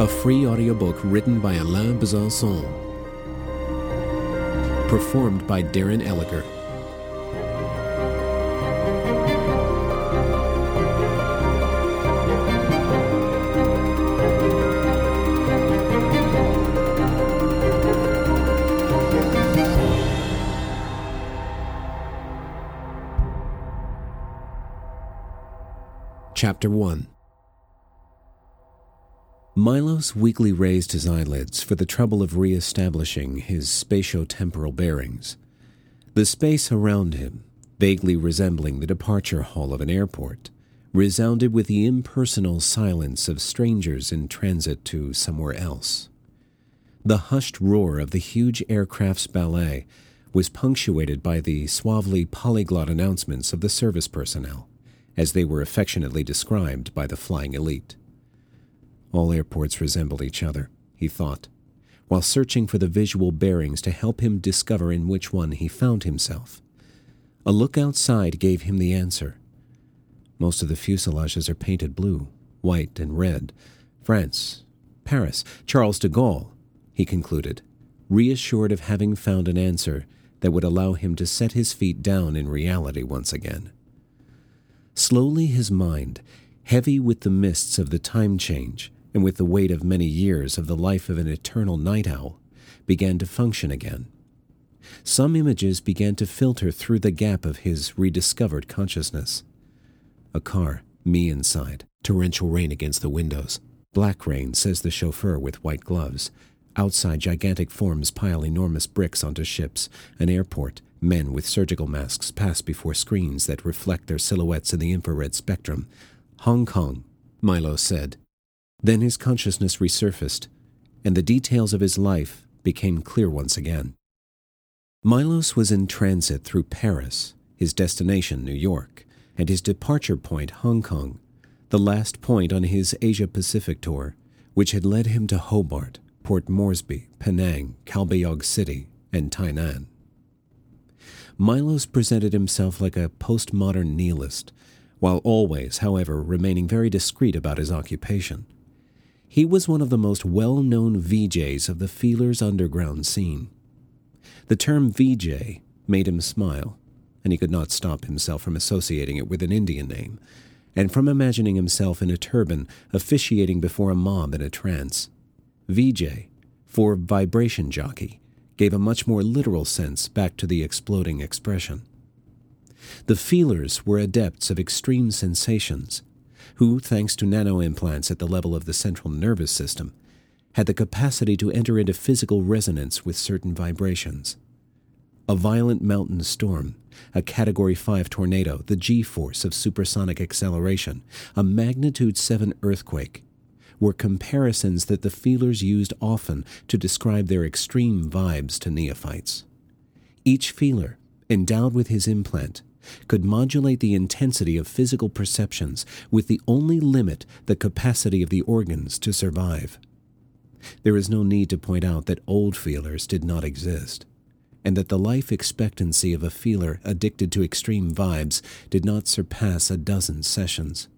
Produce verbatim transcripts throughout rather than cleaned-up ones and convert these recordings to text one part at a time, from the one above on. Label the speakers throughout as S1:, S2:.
S1: free audiobook written by Alain Besançon. Performed by Darren Elliger. Chapter one. Milos weakly raised his eyelids for the trouble of re-establishing his spatio-temporal bearings. The space around him, vaguely resembling the departure hall of an airport, resounded with the impersonal silence of strangers in transit to somewhere else. The hushed roar of the huge aircraft's ballet was punctuated by the suavely polyglot announcements of the service personnel, as they were affectionately described by the flying elite. All airports resembled each other, he thought, while searching for the visual bearings to help him discover in which one he found himself. A look outside gave him the answer. Most of the fuselages are painted blue, white, and red. France, Paris, Charles de Gaulle, he concluded, reassured of having found an answer that would allow him to set his feet down in reality once again. Slowly his mind, heavy with the mists of the time change and with the weight of many years of the life of an eternal night owl, began to function again. Some images began to filter through the gap of his rediscovered consciousness. A car, me inside, torrential rain against the windows. Black rain, says the chauffeur with white gloves. Outside, gigantic forms pile enormous bricks onto ships. An airport, men with surgical masks pass before screens that reflect their silhouettes in the infrared spectrum. Hong Kong, Milos said. Then his consciousness resurfaced, and the details of his life became clear once again. Milos was in transit through Paris, his destination New York, and his departure point Hong Kong, the last point on his Asia-Pacific tour, which had led him to Hobart, Port Moresby, Penang, Calbayog City, and Tainan. Milos presented himself like a postmodern nihilist, while always, however, remaining very discreet about his occupation. He was one of the most well-known V Js of the Feelers underground scene. The term V J made him smile, and he could not stop himself from associating it with an Indian name, and from imagining himself in a turban officiating before a mob in a trance. V J, for vibration jockey, gave a much more literal sense back to the exploding expression. The Feelers were adepts of extreme sensations, who, thanks to nanoimplants at the level of the central nervous system, had the capacity to enter into physical resonance with certain vibrations. A violent mountain storm, a Category five tornado, the G-force of supersonic acceleration, a magnitude seven earthquake, were comparisons that the Feelers used often to describe their extreme vibes to neophytes. Each Feeler, endowed with his implant, could modulate the intensity of physical perceptions with the only limit the capacity of the organs to survive. There is no need to point out that old Feelers did not exist, and that the life expectancy of a Feeler addicted to extreme vibes did not surpass a dozen sessions.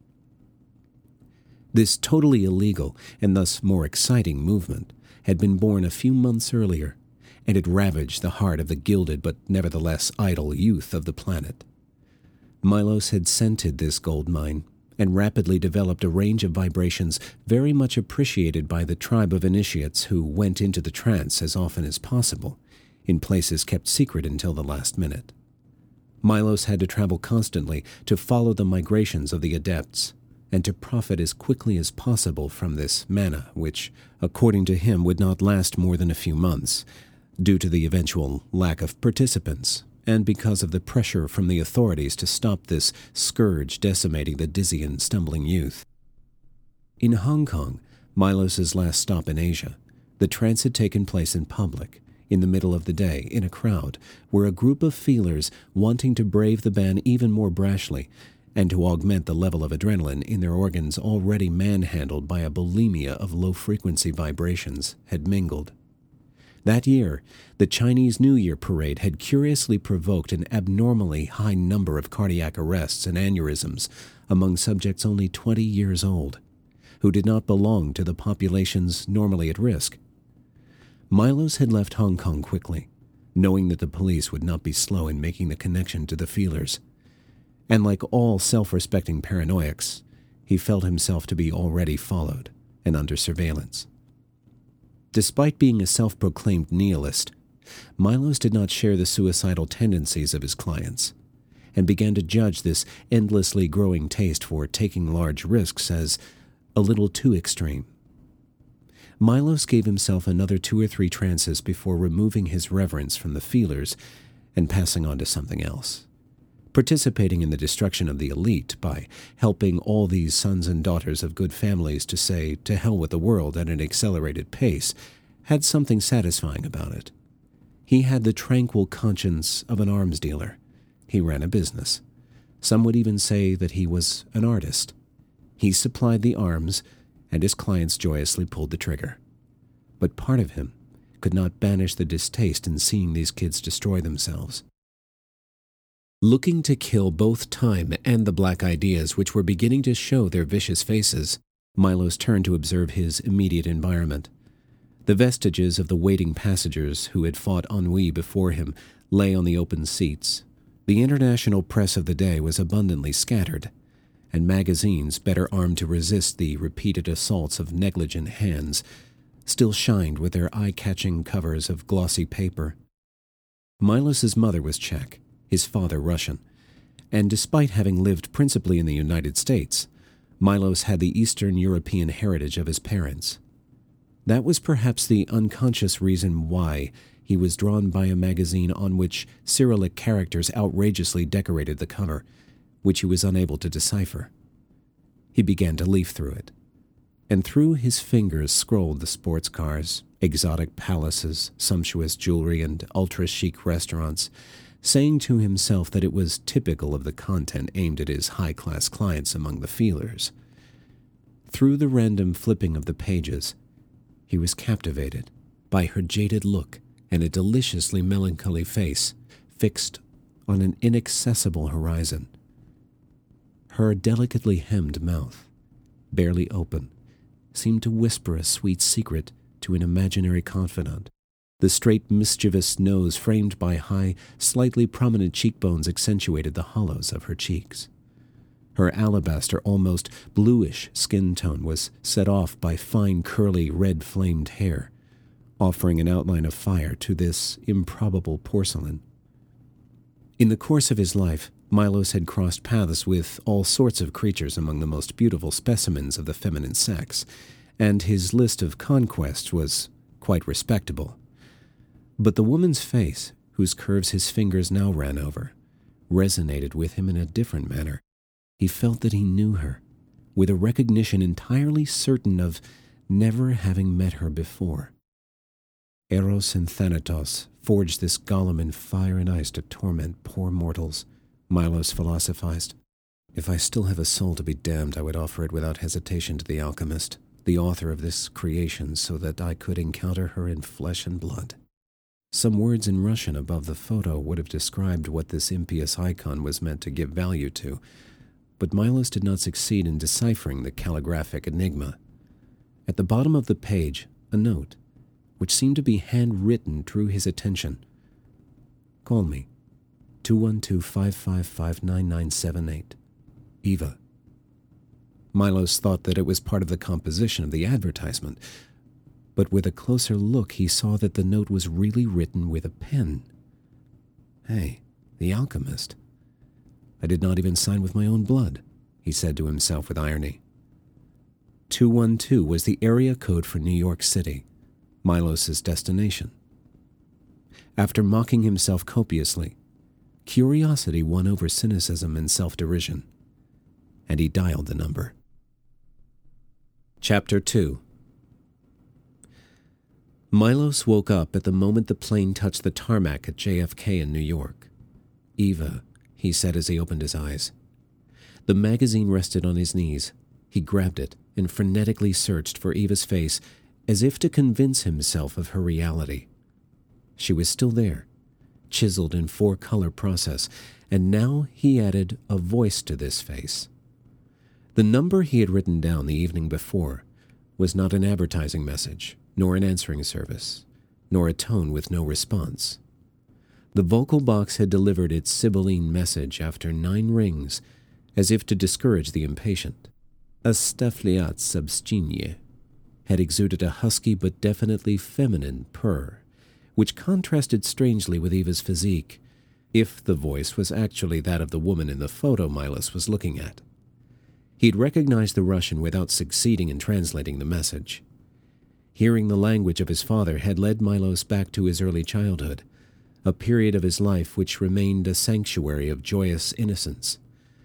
S1: This totally illegal and thus more exciting movement had been born a few months earlier, and it ravaged the heart of the gilded but nevertheless idle youth of the planet. Milos had scented this gold mine and rapidly developed a range of vibrations very much appreciated by the tribe of initiates who went into the trance as often as possible, in places kept secret until the last minute. Milos had to travel constantly to follow the migrations of the adepts, and to profit as quickly as possible from this manna, which, according to him, would not last more than a few months, due to the eventual lack of participants, and because of the pressure from the authorities to stop this scourge decimating the dizzy and stumbling youth. In Hong Kong, Milos's last stop in Asia, the trance had taken place in public, in the middle of the day, in a crowd, where a group of Feelers, wanting to brave the ban even more brashly, and to augment the level of adrenaline in their organs already manhandled by a bulimia of low-frequency vibrations, had mingled. That year, the Chinese New Year parade had curiously provoked an abnormally high number of cardiac arrests and aneurysms among subjects only twenty years old, who did not belong to the populations normally at risk. Milos had left Hong Kong quickly, knowing that the police would not be slow in making the connection to the feelers. And like all self-respecting paranoiacs, he felt himself to be already followed and under surveillance. Despite being a self-proclaimed nihilist, Milos did not share the suicidal tendencies of his clients, and began to judge this endlessly growing taste for taking large risks as a little too extreme. Milos gave himself another two or three trances before removing his reverence from the feelers and passing on to something else. Participating in the destruction of the elite by helping all these sons and daughters of good families to say to hell with the world at an accelerated pace had something satisfying about it. He had the tranquil conscience of an arms dealer. He ran a business. Some would even say that he was an artist. He supplied the arms, and his clients joyously pulled the trigger. But part of him could not banish the distaste in seeing these kids destroy themselves. Looking to kill both time and the black ideas which were beginning to show their vicious faces, Milos turned to observe his immediate environment. The vestiges of the waiting passengers who had fought ennui before him lay on the open seats. The international press of the day was abundantly scattered, and magazines, better armed to resist the repeated assaults of negligent hands, still shined with their eye-catching covers of glossy paper. Milos's mother was Czech, his father Russian, and despite having lived principally in the United States, Milos had the Eastern European heritage of his parents. That was perhaps the unconscious reason why he was drawn by a magazine on which Cyrillic characters outrageously decorated the cover, which he was unable to decipher. He began to leaf through it, and through his fingers scrolled the sports cars, exotic palaces, sumptuous jewelry, and ultra-chic restaurants, saying to himself that it was typical of the content aimed at his high-class clients among the feelers. Through the random flipping of the pages, he was captivated by her jaded look and a deliciously melancholy face fixed on an inaccessible horizon. Her delicately hemmed mouth, barely open, seemed to whisper a sweet secret to an imaginary confidant. The straight, mischievous nose framed by high, slightly prominent cheekbones accentuated the hollows of her cheeks. Her alabaster, almost bluish skin tone was set off by fine, curly, red-flamed hair, offering an outline of fire to this improbable porcelain. In the course of his life, Milos had crossed paths with all sorts of creatures among the most beautiful specimens of the feminine sex, and his list of conquests was quite respectable. But the woman's face, whose curves his fingers now ran over, resonated with him in a different manner. He felt that he knew her, with a recognition entirely certain of never having met her before. Eros and Thanatos forged this golem in fire and ice to torment poor mortals, Milos philosophized. If I still have a soul to be damned, I would offer it without hesitation to the alchemist, the author of this creation, so that I could encounter her in flesh and blood. Some words in Russian above the photo would have described what this impious icon was meant to give value to, but Milos did not succeed in deciphering the calligraphic enigma. At the bottom of the page, a note, which seemed to be handwritten, drew his attention. Call me. two one two, five five five, nine nine seven eight. Eva. Milos thought that it was part of the composition of the advertisement, but with a closer look he saw that the note was really written with a pen. Hey, the alchemist. I did not even sign with my own blood, he said to himself with irony. two one two was the area code for New York City, Milos's destination. After mocking himself copiously, curiosity won over cynicism and self-derision, and he dialed the number. Chapter two. Milos woke up at the moment the plane touched the tarmac at J F K in New York. Eva, he said as he opened his eyes. The magazine rested on his knees. He grabbed it and frenetically searched for Eva's face as if to convince himself of her reality. She was still there, chiseled in four-color process, and now he added a voice to this face. The number he had written down the evening before was not an advertising message, nor an answering service, nor a tone with no response. The vocal box had delivered its sibylline message after nine rings, as if to discourage the impatient. A stafliat substinie had exuded a husky but definitely feminine purr, which contrasted strangely with Eva's physique, if the voice was actually that of the woman in the photo Milos was looking at. He'd recognized the Russian without succeeding in translating the message. Hearing the language of his father had led Milos back to his early childhood, a period of his life which remained a sanctuary of joyous innocence.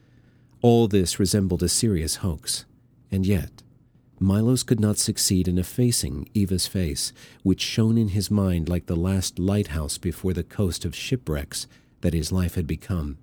S1: All this resembled a serious hoax, and yet Milos could not succeed in effacing Eva's face, which shone in his mind like the last lighthouse before the coast of shipwrecks that his life had become.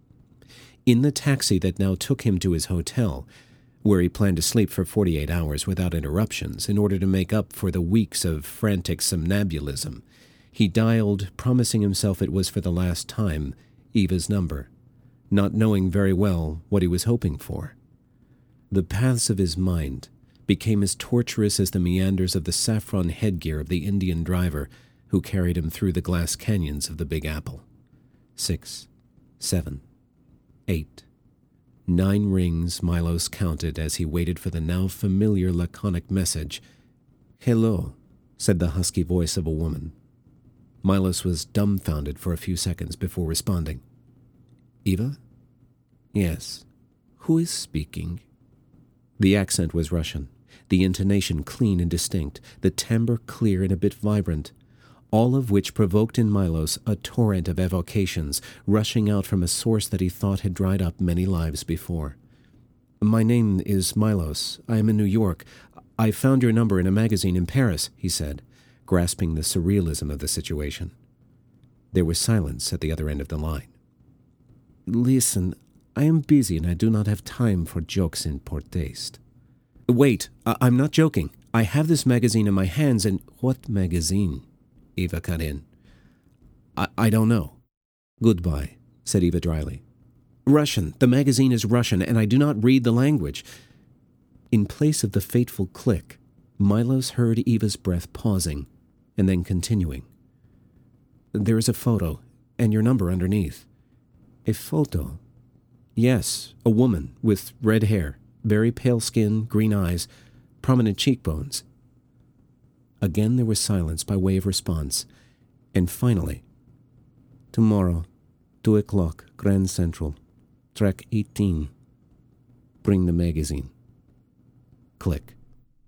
S1: In the taxi that now took him to his hotel, where he planned to sleep for forty-eight hours without interruptions in order to make up for the weeks of frantic somnambulism, he dialed, promising himself it was for the last time, Eva's number, not knowing very well what he was hoping for. The paths of his mind became as tortuous as the meanders of the saffron headgear of the Indian driver who carried him through the glass canyons of the Big Apple. Six, seven, eight, nine rings Milos counted as he waited for the now familiar laconic message. "Hello," said the husky voice of a woman. Milos was dumbfounded for a few seconds before responding. "Eva?" "Yes. Who is speaking?" The accent was Russian, the intonation clean and distinct, the timbre clear and a bit vibrant, all of which provoked in Milos a torrent of evocations rushing out from a source that he thought had dried up many lives before. "My name is Milos. I am in New York. I found your number in a magazine in Paris," he said, grasping the surrealism of the situation. There was silence at the other end of the line. "Listen, I am busy and I do not have time for jokes in poor taste." "Wait, I- I'm not joking. I have this magazine in my hands and—" "What magazine?" Eva cut in. I, I don't know." "Goodbye," said Eva dryly. "Russian. The magazine is Russian, and I do not read the language." In place of the fateful click, Milos heard Eva's breath pausing, and then continuing. "There is a photo, and your number underneath." "A photo?" "Yes, a woman with red hair, very pale skin, green eyes, prominent cheekbones." Again there was silence by way of response, and finally, "Tomorrow, two o'clock, Grand Central, track eighteen. Bring the magazine." Click.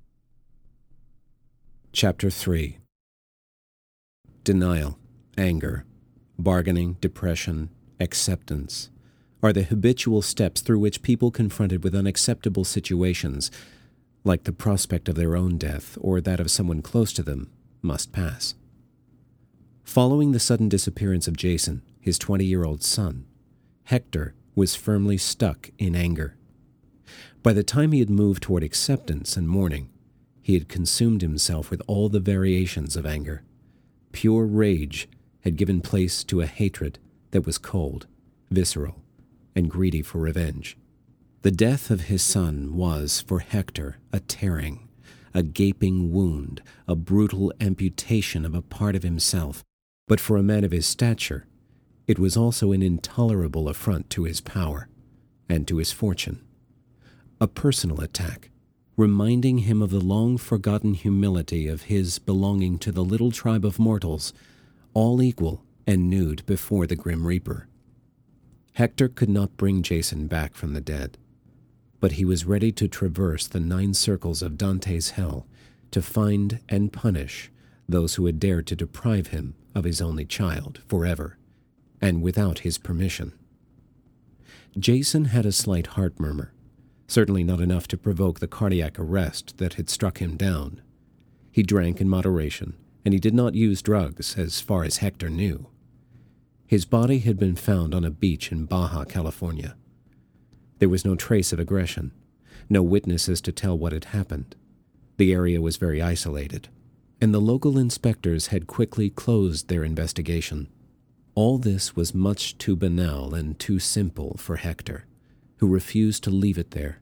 S1: Chapter three. Denial, anger, bargaining, depression, acceptance are the habitual steps through which people confronted with unacceptable situations, like the prospect of their own death or that of someone close to them, must pass. Following the sudden disappearance of Jason, his twenty-year-old son, Hector was firmly stuck in anger. By the time he had moved toward acceptance and mourning, he had consumed himself with all the variations of anger. Pure rage had given place to a hatred that was cold, visceral, and greedy for revenge. The death of his son was, for Hector, a tearing, a gaping wound, a brutal amputation of a part of himself, but for a man of his stature, it was also an intolerable affront to his power and to his fortune. A personal attack, reminding him of the long-forgotten humility of his belonging to the little tribe of mortals, all equal and nude before the Grim Reaper. Hector could not bring Jason back from the dead, but he was ready to traverse the nine circles of Dante's hell to find and punish those who had dared to deprive him of his only child forever, and without his permission. Jason had a slight heart murmur, certainly not enough to provoke the cardiac arrest that had struck him down. He drank in moderation, and he did not use drugs as far as Hector knew. His body had been found on a beach in Baja California. There was no trace of aggression, no witnesses to tell what had happened. The area was very isolated, and the local inspectors had quickly closed their investigation. All this was much too banal and too simple for Hector, who refused to leave it there,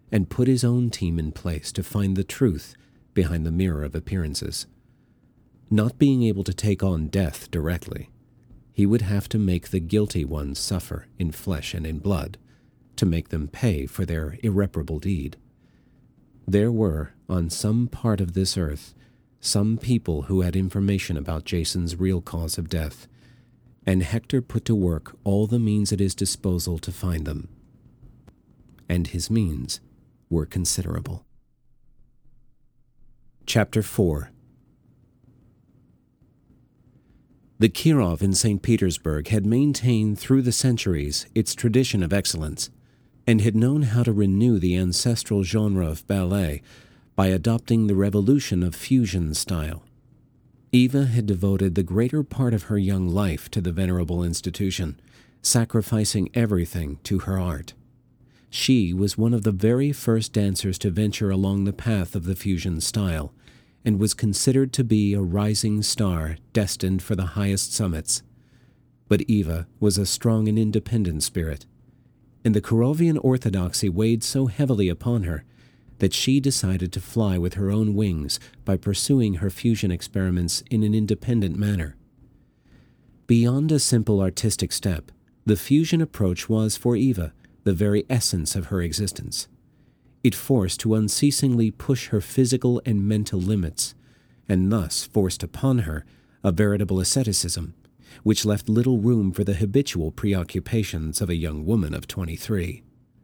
S1: and put his own team in place to find the truth behind the mirror of appearances. Not being able to take on death directly, he would have to make the guilty ones suffer in flesh and in blood, to make them pay for their irreparable deed. There were, on some part of this earth, some people who had information about Jason's real cause of death, and Hector put to work all the means at his disposal to find them. And his means were considerable. Chapter four. The Kirov in Saint Petersburg had maintained through the centuries its tradition of excellence, and had known how to renew the ancestral genre of ballet by adopting the revolution of fusion style. Eva had devoted the greater part of her young life to the venerable institution, sacrificing everything to her art. She was one of the very first dancers to venture along the path of the fusion style, and was considered to be a rising star destined for the highest summits. But Eva was a strong and independent spirit, and the Kirovian orthodoxy weighed so heavily upon her that she decided to fly with her own wings by pursuing her fusion experiments in an independent manner. Beyond a simple artistic step, the fusion approach was for Eva the very essence of her existence. It forced to unceasingly push her physical and mental limits, and thus forced upon her a veritable asceticism, which left little room for the habitual preoccupations of a young woman of twenty-three.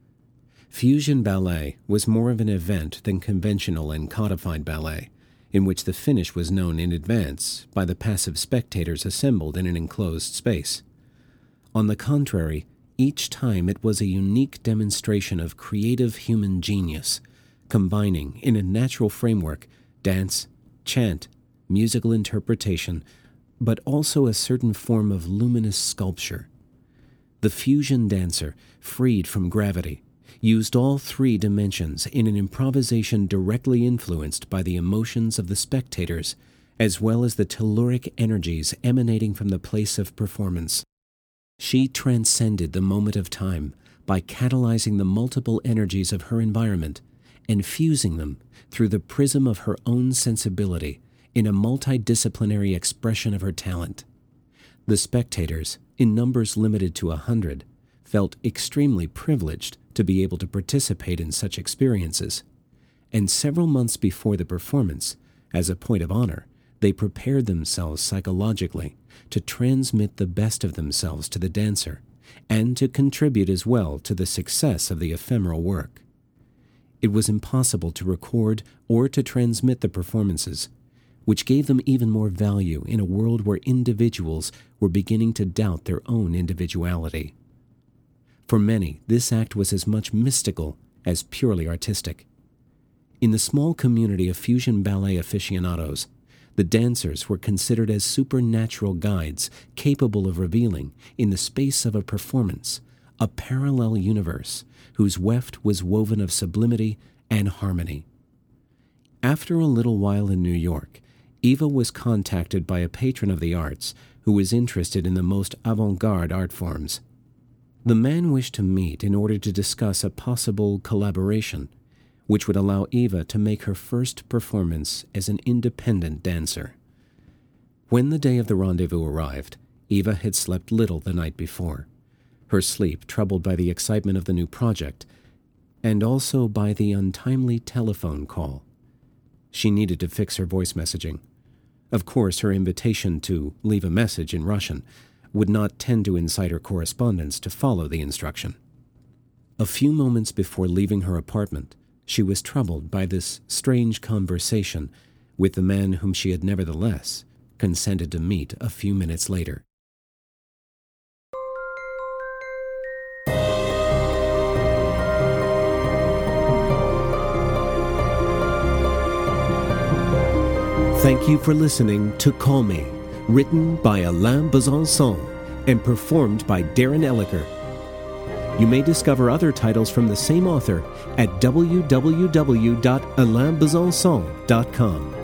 S1: Fusion ballet was more of an event than conventional and codified ballet, in which the finish was known in advance by the passive spectators assembled in an enclosed space. On the contrary, each time it was a unique demonstration of creative human genius, combining in a natural framework dance, chant, musical interpretation, but also a certain form of luminous sculpture. The fusion dancer, freed from gravity, used all three dimensions in an improvisation directly influenced by the emotions of the spectators, as well as the telluric energies emanating from the place of performance. She transcended the moment of time by catalyzing the multiple energies of her environment and fusing them through the prism of her own sensibility in a multidisciplinary expression of her talent. The spectators, in numbers limited to a hundred, felt extremely privileged to be able to participate in such experiences, and several months before the performance, as a point of honor, they prepared themselves psychologically to transmit the best of themselves to the dancer and to contribute as well to the success of the ephemeral work. It was impossible to record or to transmit the performances, which gave them even more value in a world where individuals were beginning to doubt their own individuality. For many, this act was as much mystical as purely artistic. In the small community of fusion ballet aficionados, the dancers were considered as supernatural guides capable of revealing, in the space of a performance, a parallel universe whose weft was woven of sublimity and harmony. After a little while in New York, Eva was contacted by a patron of the arts who was interested in the most avant-garde art forms. The man wished to meet in order to discuss a possible collaboration, which would allow Eva to make her first performance as an independent dancer. When the day of the rendezvous arrived, Eva had slept little the night before, her sleep troubled by the excitement of the new project, and also by the untimely telephone call. She needed to fix her voice messaging. Of course, her invitation to leave a message in Russian would not tend to incite her correspondents to follow the instruction. A few moments before leaving her apartment, she was troubled by this strange conversation with the man whom she had nevertheless consented to meet a few minutes later. Thank you for listening to Call Me, written by Alain Besançon and performed by Darren Elliker. You may discover other titles from the same author at w w w dot alain besançon dot com.